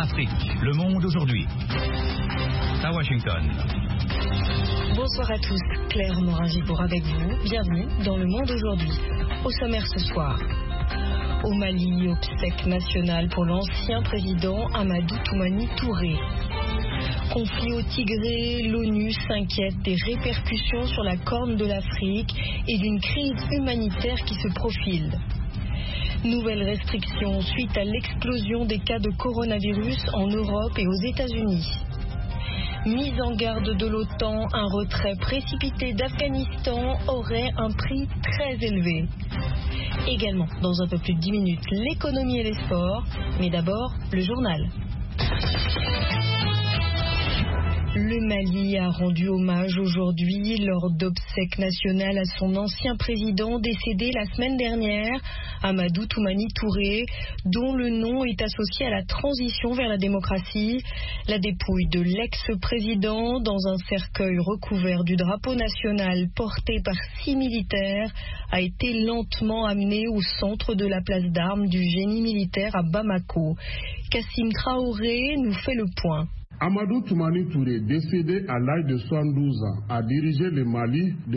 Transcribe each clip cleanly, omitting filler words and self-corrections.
Afrique, le monde aujourd'hui. À Washington. Bonsoir à tous, Claire Morin-Gibour avec vous. Bienvenue dans Le Monde aujourd'hui. Au sommaire ce soir. Au Mali, obsèques nationales pour l'ancien président Amadou Toumani Touré. Conflit au Tigré, l'ONU s'inquiète des répercussions sur la Corne de l'Afrique et d'une crise humanitaire qui se profile. Nouvelles restrictions suite à l'explosion des cas de coronavirus en Europe et aux États-Unis. Mise en garde de l'OTAN, un retrait précipité d'Afghanistan aurait un prix très élevé. Également, dans un peu plus de 10 minutes, l'économie et les sports, mais d'abord, le journal. Le Mali a rendu hommage aujourd'hui lors d'obsèques nationales à son ancien président décédé la semaine dernière, Amadou Toumani Touré, dont le nom est associé à la transition vers la démocratie. La dépouille de l'ex-président dans un cercueil recouvert du drapeau national porté par 6 militaires a été lentement amenée au centre de la place d'armes du génie militaire à Bamako. Kassim Traoré nous fait le point. Amadou Toumani Touré, décédé à l'âge de 72 ans, a dirigé le Mali de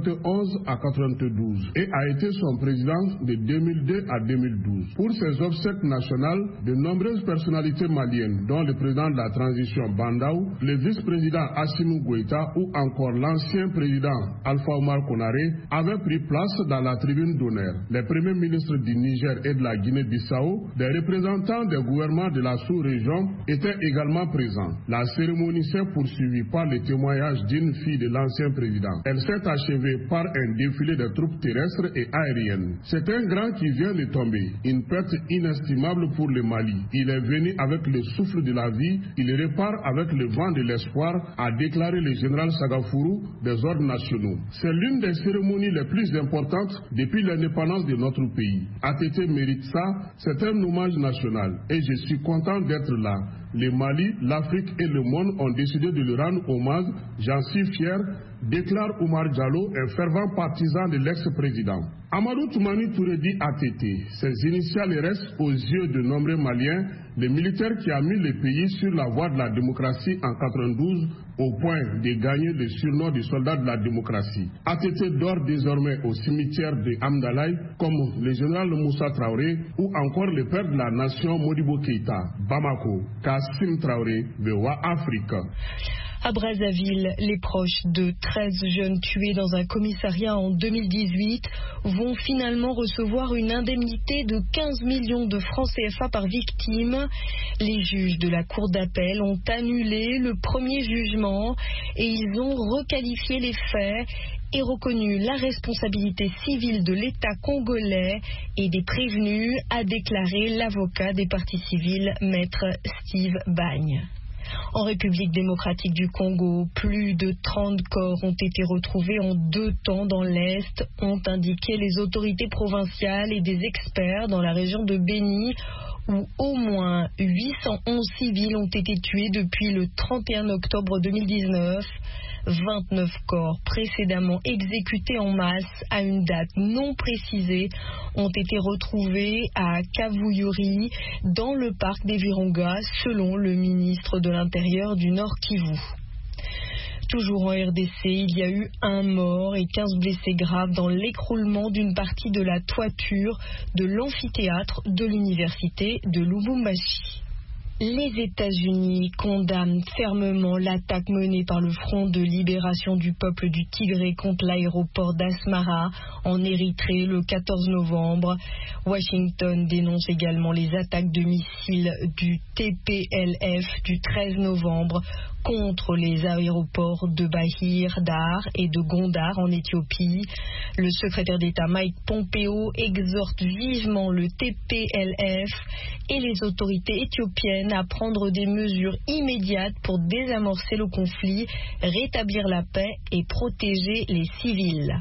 91 à 92 et a été son président de 2002 à 2012. Pour ses obsèques nationales, de nombreuses personnalités maliennes, dont le président de la transition Bandaou, le vice-président Assimi Goïta ou encore l'ancien président Alpha Omar Konaré, avaient pris place dans la tribune d'honneur. Les premiers ministres du Niger et de la Guinée-Bissau, des représentants des gouvernements de la sous-région étaient également présents. La cérémonie s'est poursuivie par le témoignage d'une fille de l'ancien président. Elle s'est achevée par un défilé de troupes terrestres et aériennes. C'est un grand qui vient de tomber, une perte inestimable pour le Mali. Il est venu avec le souffle de la vie, il repart avec le vent de l'espoir, a déclaré le général Sagafourou des ordres nationaux. C'est l'une des cérémonies les plus importantes depuis l'indépendance de notre pays. ATT mérite ça, c'est un hommage national et je suis content d'être là. Le Mali, l'Afrique et le monde ont décidé de lui rendre hommage. J'en suis fier, déclare Oumar Diallo, un fervent partisan de l'ex-président. Amadou Toumani Touré dit ATT. Ses initiales restent aux yeux de nombreux Maliens, le militaire qui a mis le pays sur la voie de la démocratie en 92 au point de gagner le surnom de soldat de la démocratie. ATT dort désormais au cimetière de Amdalaï comme le général Moussa Traoré ou encore le père de la nation Modibo Keïta. Bamako, Kassim Traoré, VOA Afrique. À Brazzaville, les proches de 13 jeunes tués dans un commissariat en 2018 vont finalement recevoir une indemnité de 15 millions de francs CFA par victime. Les juges de la Cour d'appel ont annulé le premier jugement et ils ont requalifié les faits et reconnu la responsabilité civile de l'État congolais et des prévenus, a déclaré l'avocat des parties civiles, maître Steve Bagne. En République démocratique du Congo, plus de 30 corps ont été retrouvés en 2 temps dans l'Est, ont indiqué les autorités provinciales et des experts dans la région de Béni, où au moins 811 civils ont été tués depuis le 31 octobre 2019. 29 corps précédemment exécutés en masse à une date non précisée ont été retrouvés à Kavuyuri dans le parc des Virunga, selon le ministre de l'Intérieur du Nord Kivu. Toujours en RDC, il y a eu 1 mort et 15 blessés graves dans l'écroulement d'une partie de la toiture de l'amphithéâtre de l'université de Lubumbashi. Les États-Unis condamnent fermement l'attaque menée par le Front de libération du peuple du Tigré contre l'aéroport d'Asmara en Érythrée le 14 novembre. Washington dénonce également les attaques de missiles du TPLF du 13 novembre contre les aéroports de Bahir Dar et de Gondar en Éthiopie. Le secrétaire d'État Mike Pompeo exhorte vivement le TPLF et les autorités éthiopiennes à prendre des mesures immédiates pour désamorcer le conflit, rétablir la paix et protéger les civils.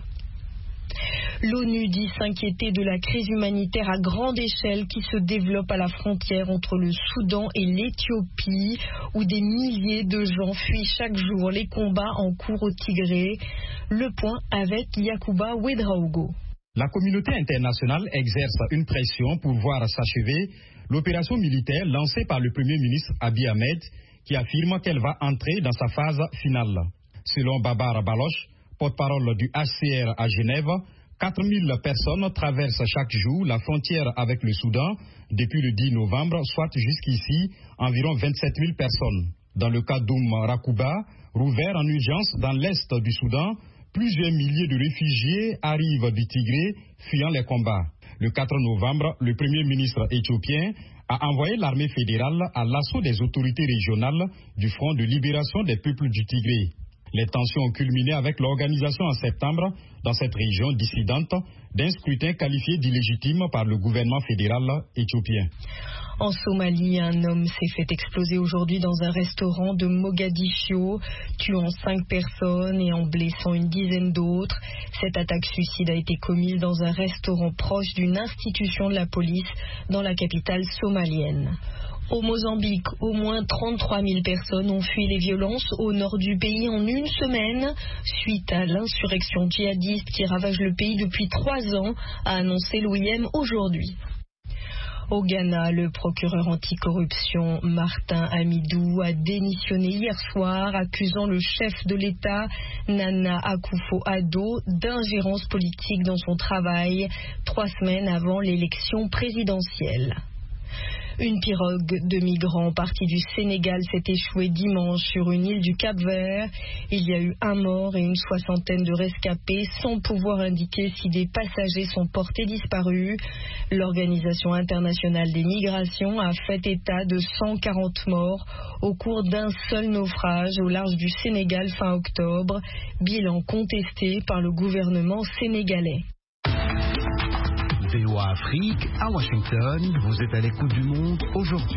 L'ONU dit s'inquiéter de la crise humanitaire à grande échelle qui se développe à la frontière entre le Soudan et l'Éthiopie, où des milliers de gens fuient chaque jour les combats en cours au Tigré. Le point avec Yacouba Ouedraogo. La communauté internationale exerce une pression pour voir s'achever l'opération militaire lancée par le Premier ministre Abiy Ahmed, qui affirme qu'elle va entrer dans sa phase finale. Selon Babar Baloch, porte-parole du HCR à Genève, 4000 personnes traversent chaque jour la frontière avec le Soudan depuis le 10 novembre, soit jusqu'ici environ 27 000 personnes. Dans le cas d'Oum Rakouba, rouvert en urgence dans l'est du Soudan, plusieurs milliers de réfugiés arrivent du Tigré, fuyant les combats. Le 4 novembre, le Premier ministre éthiopien a envoyé l'armée fédérale à l'assaut des autorités régionales du Front de libération des peuples du Tigré. Les tensions ont culminé avec l'organisation en septembre, dans cette région dissidente, d'un scrutin qualifié d'illégitime par le gouvernement fédéral éthiopien. En Somalie, un homme s'est fait exploser aujourd'hui dans un restaurant de Mogadiscio, tuant 5 personnes et en blessant une dizaine d'autres. Cette attaque suicide a été commise dans un restaurant proche d'une institution de la police dans la capitale somalienne. Au Mozambique, au moins 33 000 personnes ont fui les violences au nord du pays en une semaine, suite à l'insurrection djihadiste qui ravage le pays depuis 3 ans, a annoncé l'OIM aujourd'hui. Au Ghana, le procureur anticorruption Martin Amidou a démissionné hier soir, accusant le chef de l'État, Nana Akufo-Addo, d'ingérence politique dans son travail, 3 semaines avant l'élection présidentielle. Une pirogue de migrants partie du Sénégal s'est échouée dimanche sur une île du Cap-Vert. Il y a eu un mort et une 60aine de rescapés sans pouvoir indiquer si des passagers sont portés disparus. L'Organisation internationale des migrations a fait état de 140 morts au cours d'un seul naufrage au large du Sénégal fin octobre, bilan contesté par le gouvernement sénégalais. VOA Afrique, à Washington, vous êtes à l'écoute du monde aujourd'hui.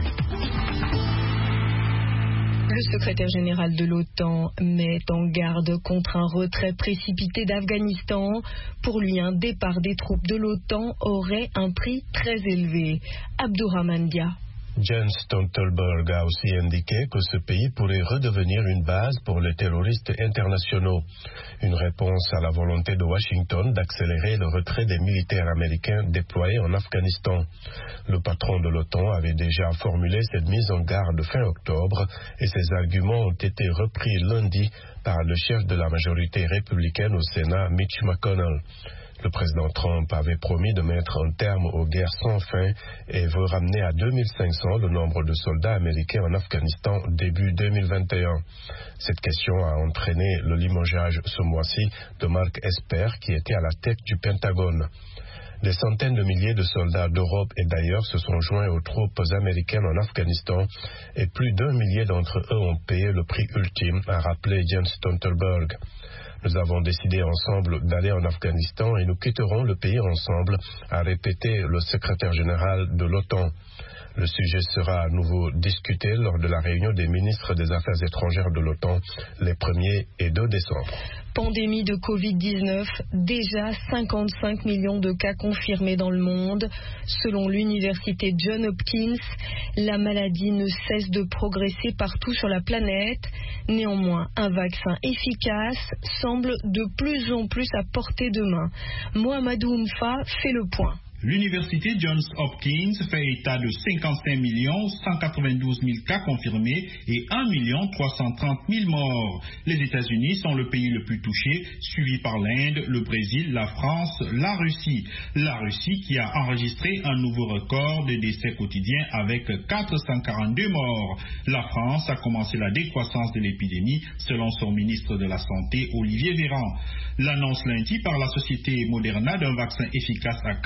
Le secrétaire général de l'OTAN met en garde contre un retrait précipité d'Afghanistan. Pour lui, un départ des troupes de l'OTAN aurait un prix très élevé. Abdourahmane Dia. Jens Stoltenberg a aussi indiqué que ce pays pourrait redevenir une base pour les terroristes internationaux. Une réponse à la volonté de Washington d'accélérer le retrait des militaires américains déployés en Afghanistan. Le patron de l'OTAN avait déjà formulé cette mise en garde fin octobre et ses arguments ont été repris lundi par le chef de la majorité républicaine au Sénat, Mitch McConnell. Le président Trump avait promis de mettre un terme aux guerres sans fin et veut ramener à 2500 le nombre de soldats américains en Afghanistan début 2021. Cette question a entraîné le limogeage ce mois-ci de Mark Esper qui était à la tête du Pentagone. Des centaines de milliers de soldats d'Europe et d'ailleurs se sont joints aux troupes américaines en Afghanistan et plus d'1 millier d'entre eux ont payé le prix ultime, a rappelé Jens Stoltenberg. Nous avons décidé ensemble d'aller en Afghanistan et nous quitterons le pays ensemble, a répété le secrétaire général de l'OTAN. Le sujet sera à nouveau discuté lors de la réunion des ministres des Affaires étrangères de l'OTAN les 1er et 2 décembre. Pandémie de Covid-19, déjà 55 millions de cas confirmés dans le monde. Selon l'université Johns Hopkins, la maladie ne cesse de progresser partout sur la planète. Néanmoins, un vaccin efficace semble de plus en plus à portée de main. Mohamedou Oumfa fait le point. L'université Johns Hopkins fait état de 55 192 000 cas confirmés et 1 330 000 morts. Les États-Unis sont le pays le plus touché, suivi par l'Inde, le Brésil, la France, la Russie. La Russie qui a enregistré un nouveau record de décès quotidiens avec 442 morts. La France a commencé la décroissance de l'épidémie, selon son ministre de la Santé, Olivier Véran. L'annonce lundi par la société Moderna d'un vaccin efficace à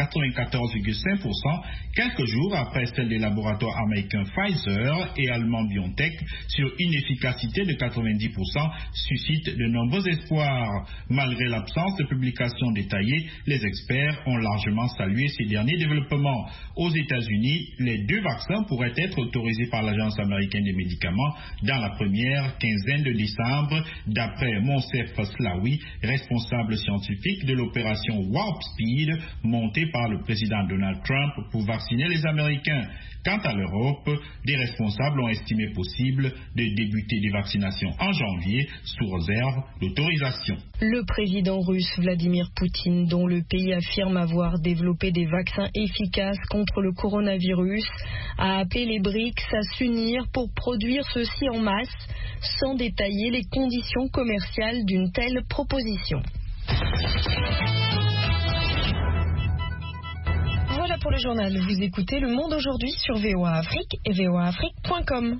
94,5%, quelques jours après celle des laboratoires américains Pfizer et allemands BioNTech, sur une efficacité de 90%, suscite de nombreux espoirs. Malgré l'absence de publications détaillées, les experts ont largement salué ces derniers développements. Aux États-Unis, les 2 vaccins pourraient être autorisés par l'Agence américaine des médicaments dans la première quinzaine de décembre, d'après Monsef Slaoui, responsable scientifique de l'opération Warp Speed montée par le président Donald Trump pour vacciner les Américains. Quant à l'Europe, des responsables ont estimé possible de débuter des vaccinations en janvier sous réserve d'autorisation. Le président russe Vladimir Poutine, dont le pays affirme avoir développé des vaccins efficaces contre le coronavirus, a appelé les BRICS à s'unir pour produire ceci en masse, sans détailler les conditions commerciales d'une telle proposition. Voilà pour le journal. Vous écoutez Le Monde aujourd'hui sur VOA Afrique et voaafrique.com.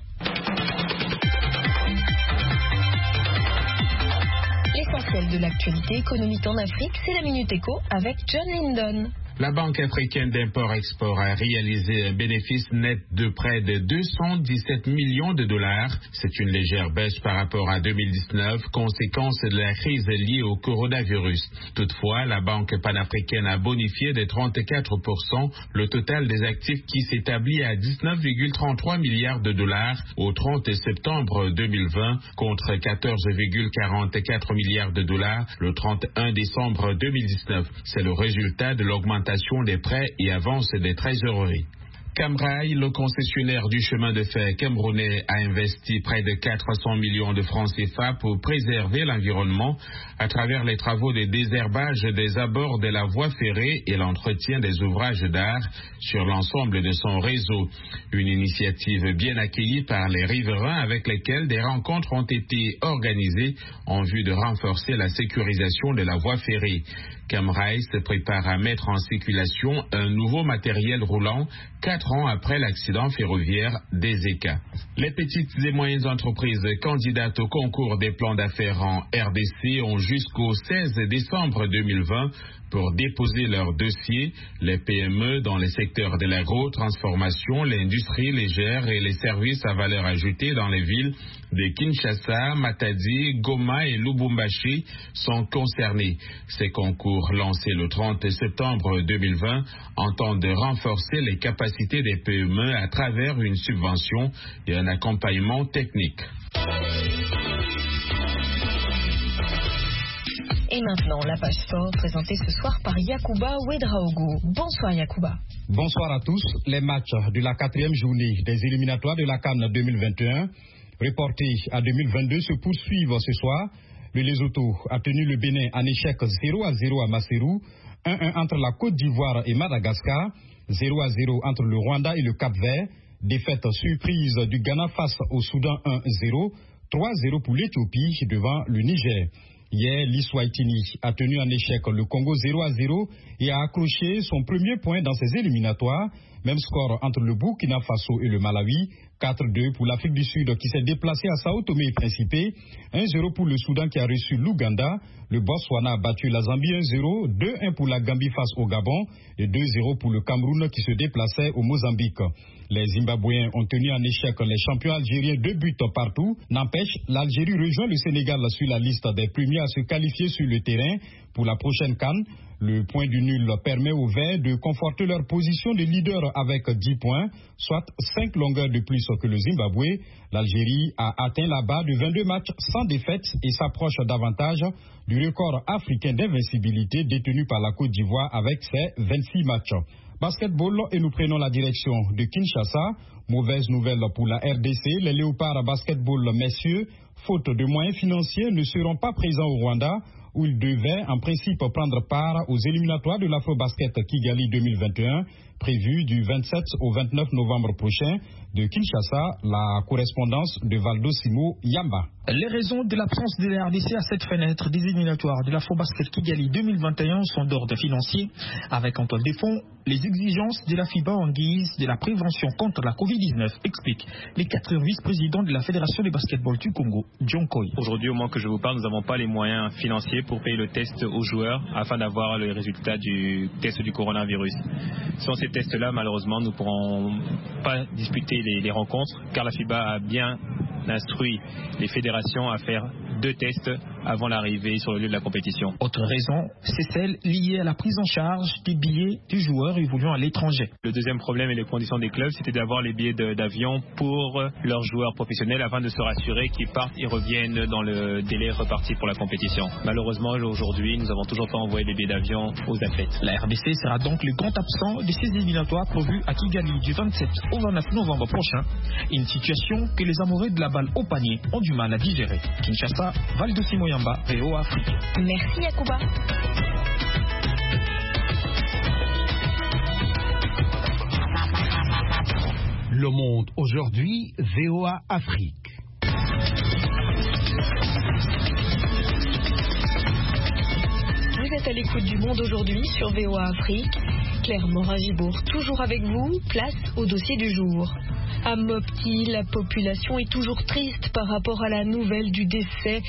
L'essentiel de l'actualité économique en Afrique, c'est la Minute Éco avec John Lindon. La Banque africaine d'import-export a réalisé un bénéfice net de près de 217 millions de dollars. C'est une légère baisse par rapport à 2019, conséquence de la crise liée au coronavirus. Toutefois, la Banque panafricaine a bonifié de 34% le total des actifs qui s'établit à 19,33 milliards de dollars au 30 septembre 2020 contre 14,44 milliards de dollars le 31 décembre 2019. C'est le résultat de l'augmentation des prêts et avances des trésoreries. Camrail, le concessionnaire du chemin de fer camerounais, a investi près de 400 millions de francs CFA pour préserver l'environnement à travers les travaux de désherbage des abords de la voie ferrée et l'entretien des ouvrages d'art sur l'ensemble de son réseau. Une initiative bien accueillie par les riverains avec lesquels des rencontres ont été organisées en vue de renforcer la sécurisation de la voie ferrée. Camrail se prépare à mettre en circulation un nouveau matériel roulant 4 ans après l'accident ferroviaire d'Ezeka. Les petites et moyennes entreprises candidates au concours des plans d'affaires en RDC ont jusqu'au 16 décembre 2020 pour déposer leur dossier. Les PME dans les secteurs de l'agro-transformation, l'industrie légère et les services à valeur ajoutée dans les villes de Kinshasa, Matadi, Goma et Lubumbashi sont concernés. Ces concours lancés le 30 septembre 2020 entendent renforcer les capacités des PME à travers une subvention et un accompagnement technique. Et maintenant, la page sport présentée ce soir par Yacouba Ouedraogo. Bonsoir Yacouba. Bonsoir à tous. Les matchs de la 4e journée des éliminatoires de la CAN 2021, reportés à 2022, se poursuivent ce soir. Le Lesotho a tenu le Bénin en échec 0-0 à Maseru, 1-1 entre la Côte d'Ivoire et Madagascar, 0-0 entre le Rwanda et le Cap-Vert, défaite surprise du Ghana face au Soudan 1-0, 3-0 pour l'Éthiopie devant le Niger. Hier, l'Iswaitini a tenu en échec le Congo 0-0 et a accroché son premier point dans ses éliminatoires. Même score entre le Burkina Faso et le Malawi, 4-2 pour l'Afrique du Sud qui s'est déplacée à Sao Tomé et Principe, 1-0 pour le Soudan qui a reçu l'Ouganda, le Botswana a battu la Zambie 1-0, 2-1 pour la Gambie face au Gabon et 2-0 pour le Cameroun qui se déplaçait au Mozambique. Les Zimbabwéens ont tenu en échec les champions algériens 2 buts partout. N'empêche, l'Algérie rejoint le Sénégal sur la liste des premiers à se qualifier sur le terrain pour la prochaine CAN. Le point du nul permet aux Verts de conforter leur position de leader avec 10 points, soit 5 longueurs de plus que le Zimbabwe. L'Algérie a atteint la barre de 22 matchs sans défaite et s'approche davantage du record africain d'invincibilité détenu par la Côte d'Ivoire avec ses 26 matchs. Basketball, et nous prenons la direction de Kinshasa. Mauvaise nouvelle pour la RDC. Les Léopards basketball messieurs, faute de moyens financiers, ne seront pas présents au Rwanda, où ils devaient en principe prendre part aux éliminatoires de l'Afro-Basket Kigali 2021, prévu du 27 au 29 novembre prochain. De Kinshasa, la correspondance de Valdo Simo Yamba. Les raisons de l'absence de la RDC à cette fenêtre des éliminatoires de l'Afro-Basket Kigali 2021 sont d'ordre financier, avec en toile de fond les exigences de la FIBA en guise de la prévention contre la Covid-19, explique les 4 vice-présidents de la Fédération de basketball du Congo, John Koy. Aujourd'hui, au moment que je vous parle, nous n'avons pas les moyens financiers pour payer le test aux joueurs afin d'avoir le résultat du test du coronavirus. Sans ces tests-là, malheureusement, nous ne pourrons pas disputer les rencontres, car la FIBA a bien instruit les fédérations à faire 2 tests avant l'arrivée sur le lieu de la compétition. Autre raison, c'est celle liée à la prise en charge des billets des joueurs évoluant à l'étranger. Le deuxième problème et les conditions des clubs, c'était d'avoir les billets d'avion pour leurs joueurs professionnels afin de se rassurer qu'ils partent et reviennent dans le délai reparti pour la compétition. Malheureusement, aujourd'hui, nous n'avons toujours pas envoyé les billets d'avion aux athlètes. La RDC sera donc le grand absent de ces éliminatoires prévus à Kigali du 27 au 29 novembre prochain. Une situation que les amoureux de la balle au panier ont du mal à digérer. Kinshasa, Valdo Moyamba, VOA Afrique. Merci Yacouba. Le Monde aujourd'hui, VOA Afrique. Vous êtes à l'écoute du Monde aujourd'hui sur VOA Afrique. Claire Morin-Gibourg, toujours avec vous, place au dossier du jour. À Mopti, la population est toujours triste par rapport à la nouvelle du décès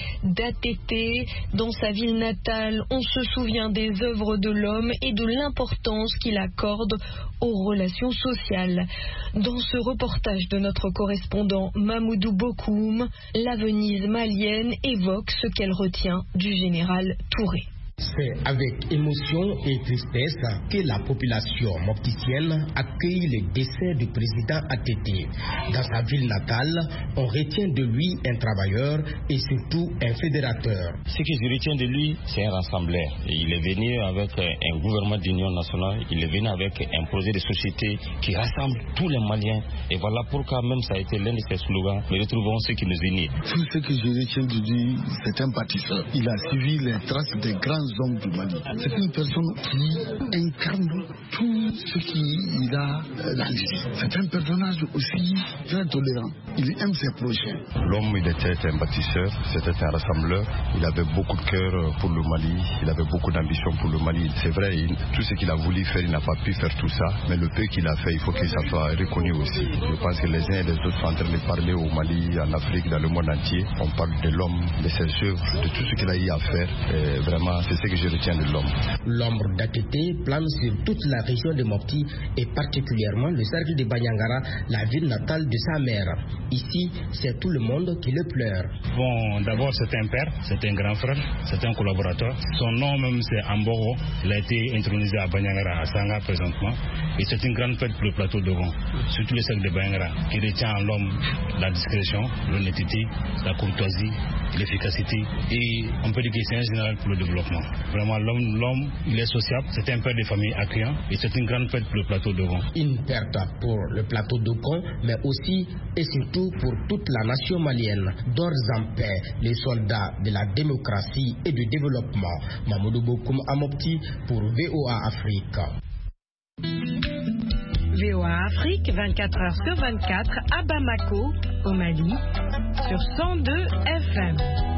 d'ATT. Dans sa ville natale, on se souvient des œuvres de l'homme et de l'importance qu'il accorde aux relations sociales. Dans ce reportage de notre correspondant Mamoudou Bokoum, la Venise malienne évoque ce qu'elle retient du général Touré. C'est avec émotion et tristesse que la population mopticienne accueille le décès du président ATT. Dans sa ville natale, on retient de lui un travailleur et surtout un fédérateur. Ce que je retiens de lui, c'est un rassembleur. Il est venu avec un gouvernement d'union nationale, il est venu avec un projet de société qui rassemble tous les Maliens. Et voilà pourquoi même ça a été l'un de ses slogans, mais retrouvons ce qui nous unit. Tout ce que je retiens de lui, c'est un bâtisseur. Il a suivi les traces des grands hommes du Mali. C'est une personne qui incarne tout ce qu'il a lancé. C'est un personnage aussi très tolérant. Il aime ses projets. L'homme, il était un bâtisseur, c'était un rassembleur. Il avait beaucoup de cœur pour le Mali. Il avait beaucoup d'ambition pour le Mali. C'est vrai, tout ce qu'il a voulu faire, il n'a pas pu faire tout ça. Mais le peu qu'il a fait, il faut que ça soit reconnu aussi. Je pense que les uns et les autres sont en train de parler au Mali, en Afrique, dans le monde entier. On parle de l'homme, de ses œuvres, de tout ce qu'il a eu à faire. Et vraiment, c'est ce que je retiens de l'homme. L'ombre d'ATT plane sur toute la région de Mopti et particulièrement le cercle de Banyangara, la ville natale de sa mère. Ici, c'est tout le monde qui le pleure. Bon, d'abord, c'est un père, c'est un grand frère, c'est un collaborateur. Son nom même, c'est Amboro. Il a été intronisé à Banyangara, à Sanga présentement. Et c'est une grande fête pour le plateau de Gon, surtout le cercle de Banyangara, qui retient en l'homme la discrétion, l'honnêteté, la courtoisie, l'efficacité. Et on peut dire que c'est un général pour le développement. Vraiment, l'homme, il est sociable, c'est un père de famille accueillant et c'est une grande fête pour le plateau de Gon. Une perte pour le plateau de Gon, mais aussi et surtout pour toute la nation malienne. D'ores en paix, les soldats de la démocratie et du développement. Mamoudou Bokoum Amopti pour VOA Afrique. VOA Afrique, 24h sur 24 à Bamako, au Mali, sur 102 FM.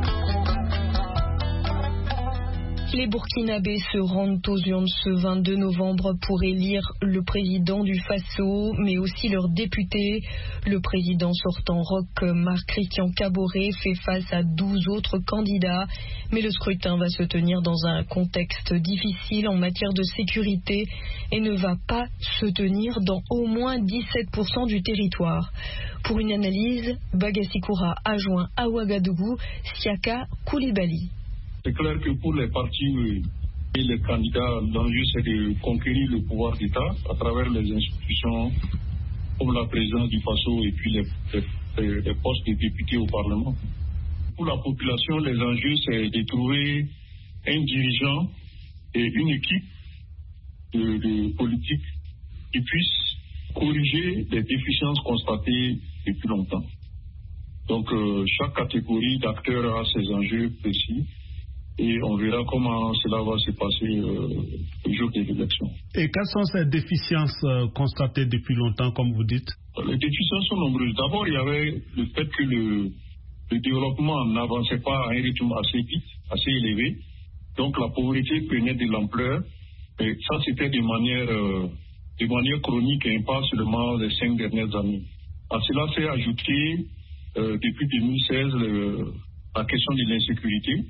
Les Burkinabés se rendent aux urnes ce 22 novembre pour élire le président du Faso, mais aussi leurs députés. Le président sortant Roch Marc Christian Kaboré fait face à 12 autres candidats, mais le scrutin va se tenir dans un contexte difficile en matière de sécurité et ne va pas se tenir dans au moins 17% du territoire. Pour une analyse, Bagassi-Koura a joint à Ouagadougou Siaka Koulibaly. C'est clair que pour les partis et les candidats, l'enjeu c'est de conquérir le pouvoir d'État à travers les institutions comme la présidence du Faso et puis les postes de députés au Parlement. Pour la population, les enjeux c'est de trouver un dirigeant et une équipe de politique qui puissent corriger les déficiences constatées depuis longtemps. Donc chaque catégorie d'acteurs a ses enjeux précis. Et on verra comment cela va se passer le jour des élections. Et quelles sont ces déficiences constatées depuis longtemps, comme vous dites? Les déficiences sont nombreuses. D'abord, il y avait le fait que le développement n'avançait pas à un rythme assez vite, assez élevé. Donc la pauvreté prenait de l'ampleur. Et ça, c'était de manière chronique et pas seulement les 5 dernières années. À cela s'est ajouté, depuis 2016, la question de l'insécurité.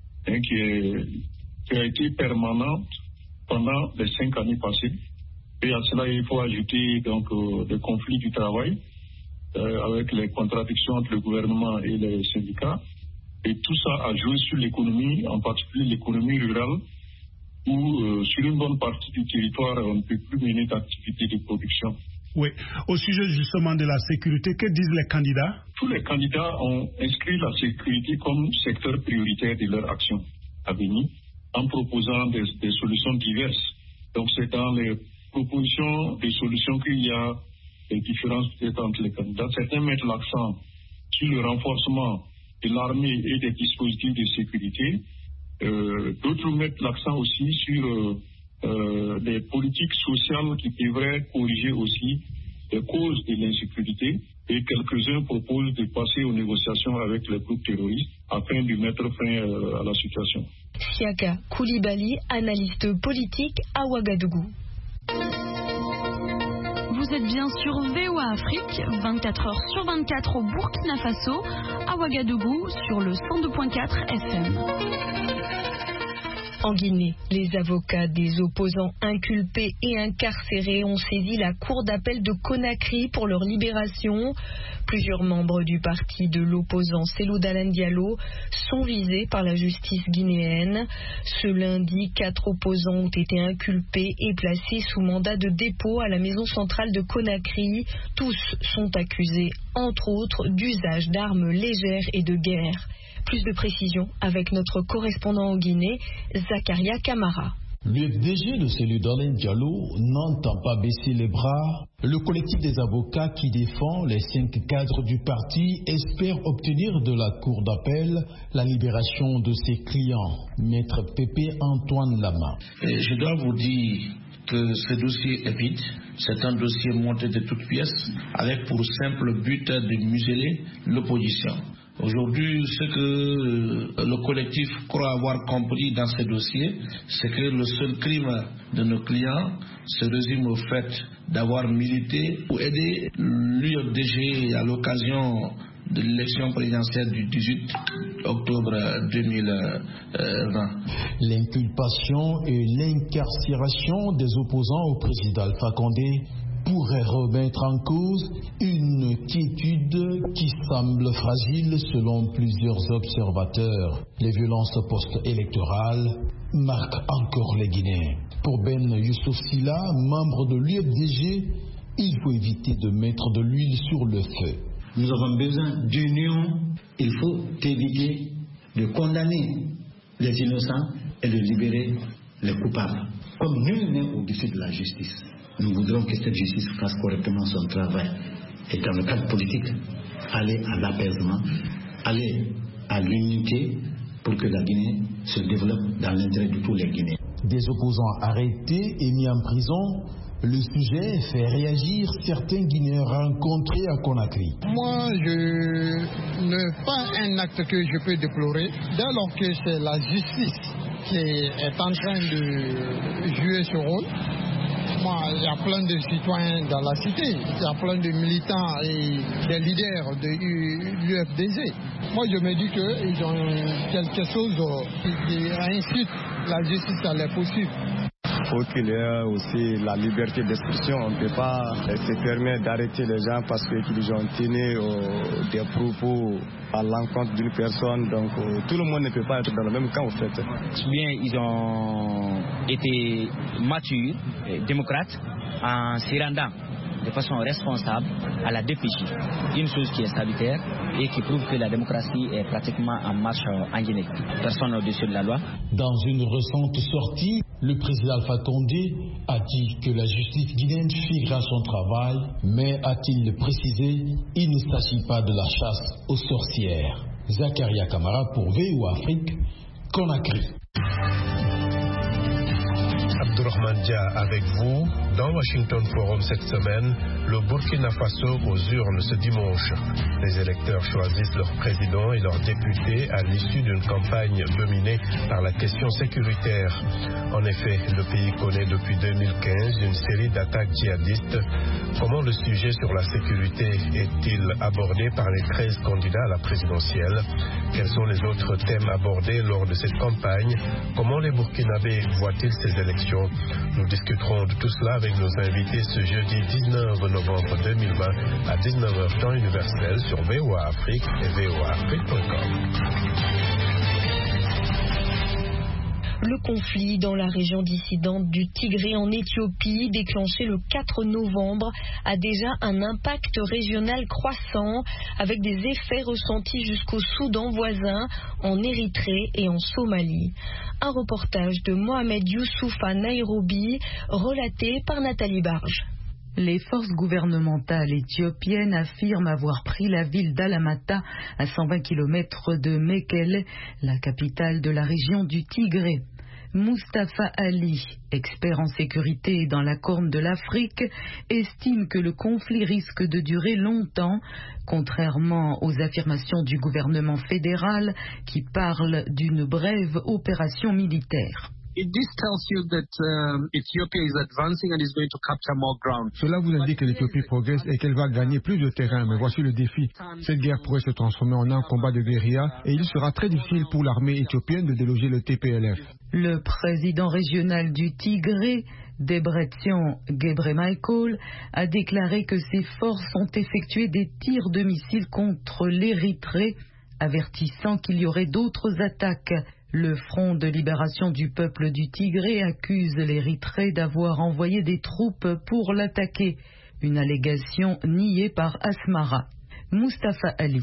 Qui a été permanente pendant les 5 années passées. Et à cela, il faut ajouter donc les conflits du travail avec les contradictions entre le gouvernement et les syndicats. Et tout ça a joué sur l'économie, en particulier l'économie rurale, où sur une bonne partie du territoire, on ne peut plus mener d'activité de production. Oui. Au sujet justement de la sécurité, que disent les candidats? Tous les candidats ont inscrit la sécurité comme secteur prioritaire de leur action à venir, en proposant des solutions diverses. Donc c'est dans les propositions des solutions qu'il y a des différences peut-être entre les candidats. Certains mettent l'accent sur le renforcement de l'armée et des dispositifs de sécurité. D'autres mettent l'accent aussi sur des politiques sociales qui devraient corriger aussi les causes de l'insécurité. Et quelques-uns proposent de passer aux négociations avec les groupes terroristes afin de mettre fin à la situation. Siaka Koulibaly, analyste politique à Ouagadougou. Vous êtes bien sur VOA Afrique, 24 heures sur 24 au Burkina Faso, à Ouagadougou, sur le 102.4 FM. En Guinée, les avocats des opposants inculpés et incarcérés ont saisi la cour d'appel de Conakry pour leur libération. Plusieurs membres du parti de l'opposant Cellou Dalein Diallo sont visés par la justice guinéenne. Ce lundi, 4 opposants ont été inculpés et placés sous mandat de dépôt à la maison centrale de Conakry. Tous sont accusés, entre autres, d'usage d'armes légères et de guerre. Plus de précisions avec notre correspondant en Guinée, Zakaria Kamara. Le DG de Cellou Dalein Diallo n'entend pas baisser les bras. Le collectif des avocats qui défend les 5 cadres du parti espère obtenir de la cour d'appel la libération de ses clients. Maître Pépé Antoine Lama. Je dois vous dire que ce dossier est vide. C'est un dossier monté de toutes pièces avec pour simple but de museler l'opposition. Aujourd'hui, ce que le collectif croit avoir compris dans ce dossier, c'est que le seul crime de nos clients se résume au fait d'avoir milité ou aidé l'UFDG à l'occasion de l'élection présidentielle du 18 octobre 2020. L'inculpation et l'incarcération des opposants au président Alpha Condé pourrait remettre en cause une quiétude qui semble fragile selon plusieurs observateurs. Les violences post-électorales marquent encore les Guinéens. Pour Ben Youssouf Silla, membre de l'UFDG, il faut éviter de mettre de l'huile sur le feu. Nous avons besoin d'union. Il faut éviter de condamner les innocents et de libérer les coupables. Comme nul n'est au-dessus de la justice. Nous voudrons que cette justice fasse correctement son travail. Et dans le cadre politique, aller à l'apaisement, aller à l'unité pour que la Guinée se développe dans l'intérêt de tous les Guinéens. Des opposants arrêtés et mis en prison, le sujet fait réagir certains Guinéens rencontrés à Conakry. Moi, je n'ai pas un acte que je peux déplorer, dès lors que c'est la justice qui est en train de jouer ce rôle. Moi, il y a plein de citoyens dans la cité, il y a plein de militants et des leaders de l'UFDG. Moi, je me dis qu'ils ont quelque chose qui incite la justice à les poursuivre. Il faut qu'il y ait aussi la liberté d'expression. On ne peut pas se permettre d'arrêter les gens parce qu'ils ont tenu des propos à l'encontre d'une personne. Donc tout le monde ne peut pas être dans le même camp en fait. Bien, ils ont été matures, démocrates, en s'y rendant de façon responsable à la DPJ. Une chose qui est salutaire et qui prouve que la démocratie est pratiquement en marche en Guinée. Personne au-dessus de la loi. Dans une récente sortie, le président Alpha Condé a dit que la justice guinéenne fera son travail, mais a-t-il précisé, il ne s'agit pas de la chasse aux sorcières. Zakaria Kamara pour VOA Afrique, Conakry. Abdourahmane Dia avec vous. Dans Washington Forum cette semaine, le Burkina Faso aux urnes ce dimanche. Les électeurs choisissent leur président et leurs députés à l'issue d'une campagne dominée par la question sécuritaire. En effet, le pays connaît depuis 2015 une série d'attaques djihadistes. Comment le sujet sur la sécurité est-il abordé par les 13 candidats à la présidentielle? Quels sont les autres thèmes abordés lors de cette campagne? Comment les Burkinabés voient-ils ces élections? Nous discuterons de tout cela avec nos invités ce jeudi 19 novembre 2020 à 19h temps universel sur VOA Afrique et voaafrique.com. Le conflit dans la région dissidente du Tigré en Éthiopie, déclenché le 4 novembre, a déjà un impact régional croissant, avec des effets ressentis jusqu'au Soudan voisin, en Érythrée et en Somalie. Un reportage de Mohamed Youssouf à Nairobi, relaté par Nathalie Barge. Les forces gouvernementales éthiopiennes affirment avoir pris la ville d'Alamata, à 120 km de Mekele, la capitale de la région du Tigré. Mustafa Ali, expert en sécurité dans la Corne de l'Afrique, estime que le conflit risque de durer longtemps, contrairement aux affirmations du gouvernement fédéral qui parle d'une brève opération militaire. Cela vous indique que l'Éthiopie progresse et qu'elle va gagner plus de terrain. Mais voici le défi. Cette guerre pourrait se transformer en un combat de guérilla et il sera très difficile pour l'armée éthiopienne de déloger le TPLF. Le président régional du Tigré, Debretsion Gebremichael, a déclaré que ses forces ont effectué des tirs de missiles contre l'Érythrée, avertissant qu'il y aurait d'autres attaques. Le Front de libération du peuple du Tigré accuse l'Érythrée d'avoir envoyé des troupes pour l'attaquer, une allégation niée par Asmara. Mustafa Ali.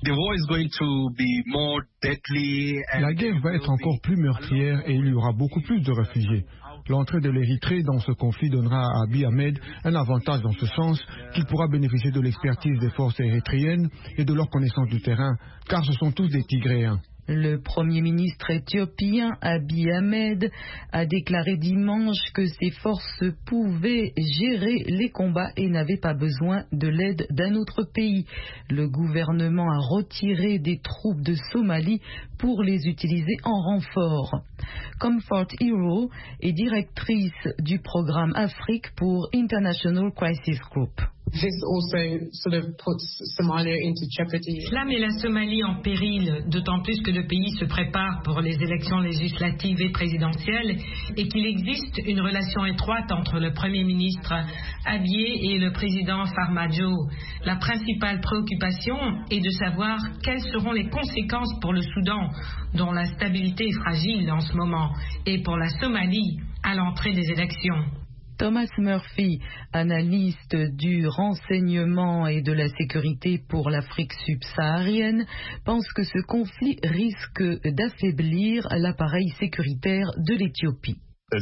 La guerre va être encore plus meurtrière et il y aura beaucoup plus de réfugiés. L'entrée de l'Érythrée dans ce conflit donnera à Abiy Ahmed un avantage dans ce sens qu'il pourra bénéficier de l'expertise des forces érythréennes et de leur connaissance du terrain, car ce sont tous des Tigréens. Le Premier ministre éthiopien Abiy Ahmed a déclaré dimanche que ses forces pouvaient gérer les combats et n'avaient pas besoin de l'aide d'un autre pays. Le gouvernement a retiré des troupes de Somalie pour les utiliser en renfort. Comfort Hero est directrice du programme Afrique pour International Crisis Group. Cela met la Somalie en péril, d'autant plus que le pays se prépare pour les élections législatives et présidentielles et qu'il existe une relation étroite entre le Premier ministre Abiy et le président Farmajo. La principale préoccupation est de savoir quelles seront les conséquences pour le Soudan, dont la stabilité est fragile en ce moment, et pour la Somalie à l'entrée des élections. Thomas Murphy, analyste du renseignement et de la sécurité pour l'Afrique subsaharienne, pense que ce conflit risque d'affaiblir l'appareil sécuritaire de l'Éthiopie.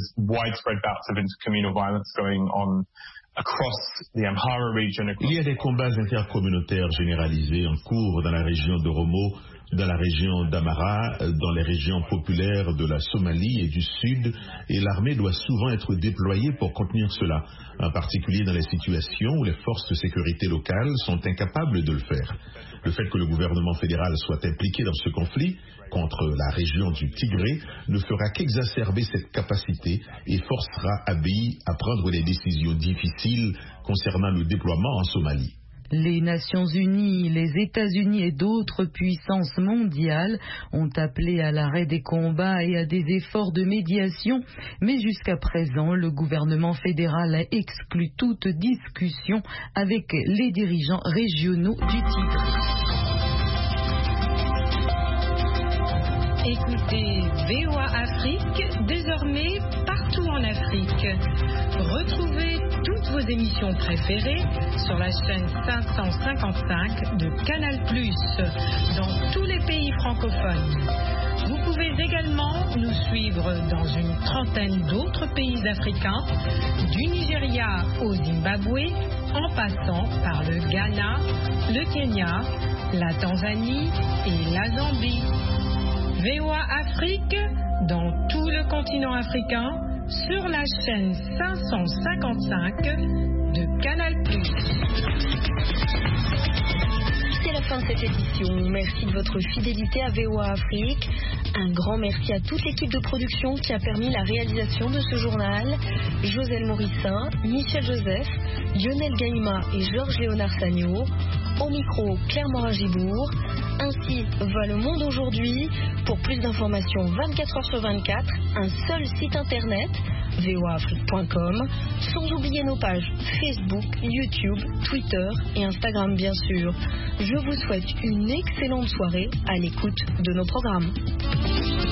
Il y a des combats intercommunautaires généralisés en cours dans la région d'Oromo, dans la région d'Amara, dans les régions populaires de la Somalie et du Sud, et l'armée doit souvent être déployée pour contenir cela, en particulier dans les situations où les forces de sécurité locales sont incapables de le faire. Le fait que le gouvernement fédéral soit impliqué dans ce conflit contre la région du Tigré ne fera qu'exacerber cette capacité et forcera Abiy à prendre des décisions difficiles concernant le déploiement en Somalie. Les Nations Unies, les États-Unis et d'autres puissances mondiales ont appelé à l'arrêt des combats et à des efforts de médiation, mais jusqu'à présent, le gouvernement fédéral a exclu toute discussion avec les dirigeants régionaux du Tigré. Écoutez VOA Afrique, désormais partout en Afrique. Retrouvez toutes vos émissions préférées sur la chaîne 555 de Canal+, dans tous les pays francophones. Vous pouvez également nous suivre dans une trentaine d'autres pays africains, du Nigeria au Zimbabwe, en passant par le Ghana, le Kenya, la Tanzanie et la Zambie. VOA Afrique, dans tout le continent africain, sur la chaîne 555 de Canal+. C'est la fin de cette édition. Merci de votre fidélité à VOA Afrique. Un grand merci à toute l'équipe de production qui a permis la réalisation de ce journal. Joselle Morissin, Michel Joseph, Lionel Gaïma et Georges Léonard Sagno. Au micro, Claire Morin-Gibourg. Ainsi va le monde aujourd'hui. Pour plus d'informations 24 heures sur 24, un seul site internet, voaafrique.com, sans oublier nos pages Facebook, YouTube, Twitter et Instagram bien sûr. Je vous souhaite une excellente soirée à l'écoute de nos programmes.